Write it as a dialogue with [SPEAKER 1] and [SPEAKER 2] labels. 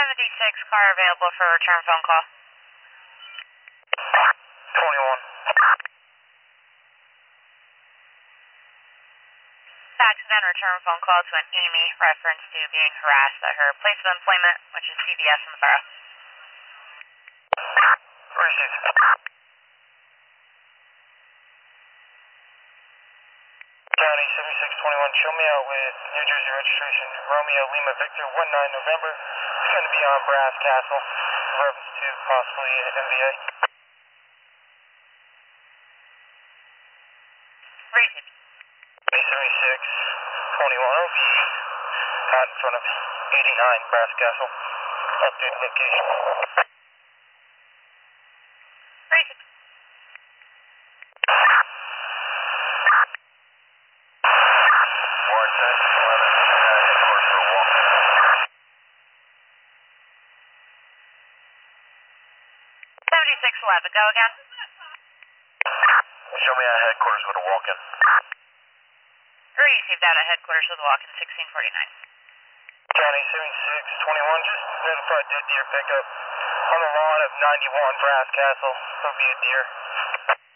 [SPEAKER 1] 76 car available for a return phone call.
[SPEAKER 2] 21.
[SPEAKER 1] Accident return phone call to an Amy, reference to being harassed at her place of employment, which is CVS in the borough.
[SPEAKER 2] Received. County 7621, show me out with New Jersey registration, Romeo Lima Victor 19 November. It's going to be on Brass Castle, reference to possibly MVA.
[SPEAKER 1] Received.
[SPEAKER 2] 7621, I'll be out in front of 89 Brass Castle. Updated location.
[SPEAKER 1] Received.
[SPEAKER 2] Warren 7611, headquarters for a walk.
[SPEAKER 1] 7611, go again.
[SPEAKER 2] Show me at headquarters with a walk-in.
[SPEAKER 1] Received out at headquarters with a walk-in 1649.
[SPEAKER 2] County 7621, just notified dead deer pickup on the lawn of 91 Brass Castle. There'll be a deer.